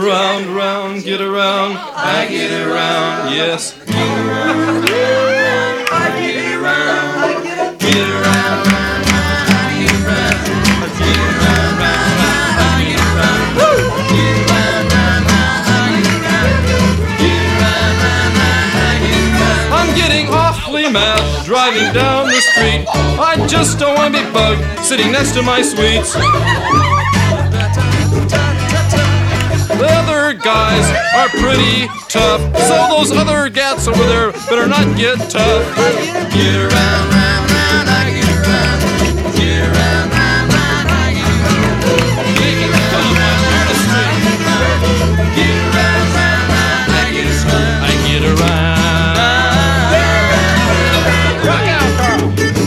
around, round, get around. I get around, yes. Get around, I get around. Get around, round, round, I get around. Get around, round, round, I get around. Get around, round, round, I get around. Get around, round, round, I get around. I'm getting awfully mad driving down the street. I just don't want to be bugged sitting next to my sweets. The other guys are pretty tough, so those other gats over there better not get tough. Get around, round, round, I get around. Get around, round, round, I get around. Making fun of my artistry. Get around, round, round, I get around. I get around. Rock out, Carl.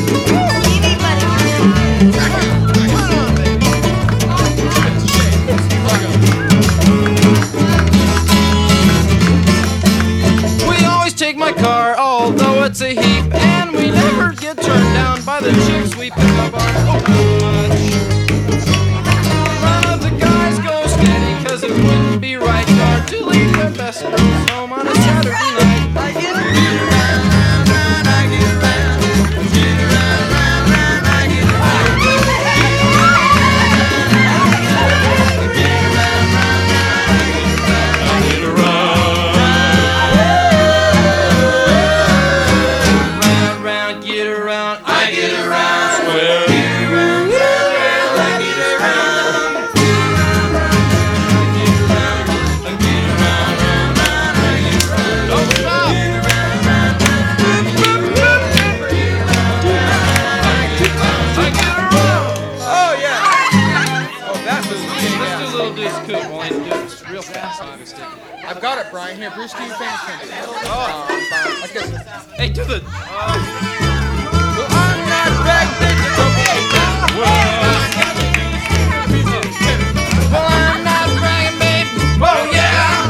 Take my car, although it's a heap, and we never get turned down by the chicks we pick up our much. None of the guys go steady, cause it wouldn't be right hard to leave their best girls home on a Saturday night. I get around, round, round, I get around. Get around, round, round, I get around. Get around, round, round, I get around. I've got it, Brian. Here, Bruce, do your fans. I guess. Hey, do the. Well, I'm not back there. Well, I'm not bragging, babe. Whoa, yeah.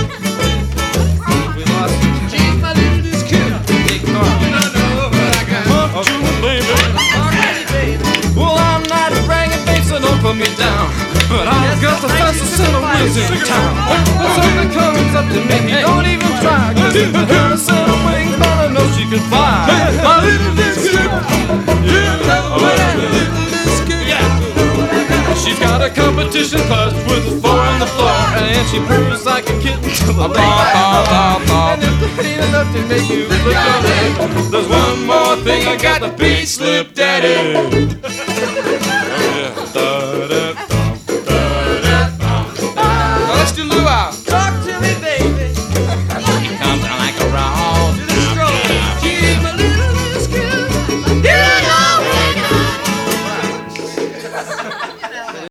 We lost. Geez, my little this kid. Big car. You don't know what I got. Okay, baby. Well, I'm not bragging, babe, so don't put me down. But I've got the fastest set of wheels in town. When something comes up to me, don't even try. Cause if I got a set of wings, but I know she can fly. My little disc, yeah. She's got a competition clutch with a 4 on the floor, and she purrs like a kitten to the lake. And if that ain't enough to make you look your leg, there's one more thing, I got the beat slip daddy. Let's do luau.